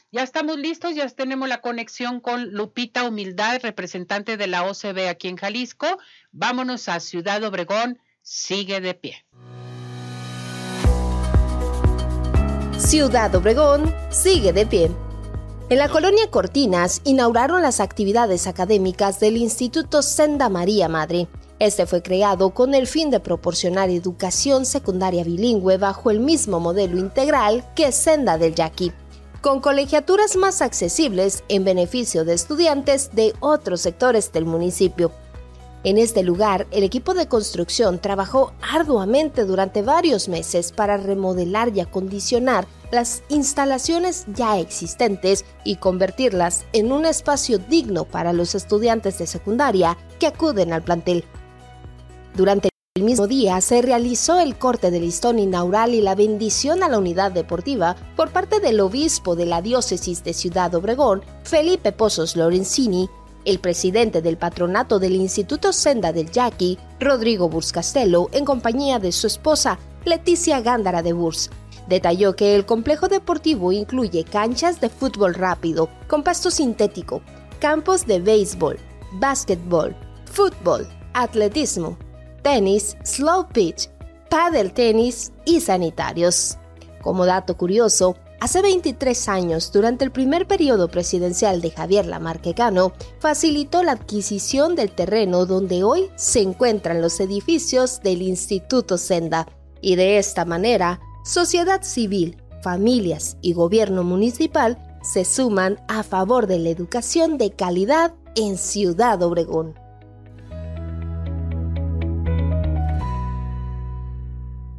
Ya estamos listos, ya tenemos la conexión con Lupita Humildad, representante de la OCB aquí en Jalisco. Vámonos a Ciudad Obregón, sigue de pie. Ciudad Obregón sigue de pie. En la colonia Cortinas inauguraron las actividades académicas del Instituto Senda María Madre. Este fue creado con el fin de proporcionar educación secundaria bilingüe bajo el mismo modelo integral que Senda del Yaqui, con colegiaturas más accesibles en beneficio de estudiantes de otros sectores del municipio. En este lugar, el equipo de construcción trabajó arduamente durante varios meses para remodelar y acondicionar las instalaciones ya existentes y convertirlas en un espacio digno para los estudiantes de secundaria que acuden al plantel. Durante el mismo día se realizó el corte de listón inaugural y la bendición a la unidad deportiva por parte del obispo de la diócesis de Ciudad Obregón, Felipe Pozos Lorenzini, el presidente del patronato del Instituto Senda del Yaqui, Rodrigo Burs Castelo, en compañía de su esposa, Leticia Gándara de Burs. Detalló que el complejo deportivo incluye canchas de fútbol rápido con pasto sintético, campos de béisbol, básquetbol, fútbol, atletismo, tenis, slow pitch, pádel tenis y sanitarios. Como dato curioso, hace 23 años, durante el primer periodo presidencial de Javier Lamarque Cano, facilitó la adquisición del terreno donde hoy se encuentran los edificios del Instituto Senda. Y de esta manera, sociedad civil, familias y gobierno municipal se suman a favor de la educación de calidad en Ciudad Obregón.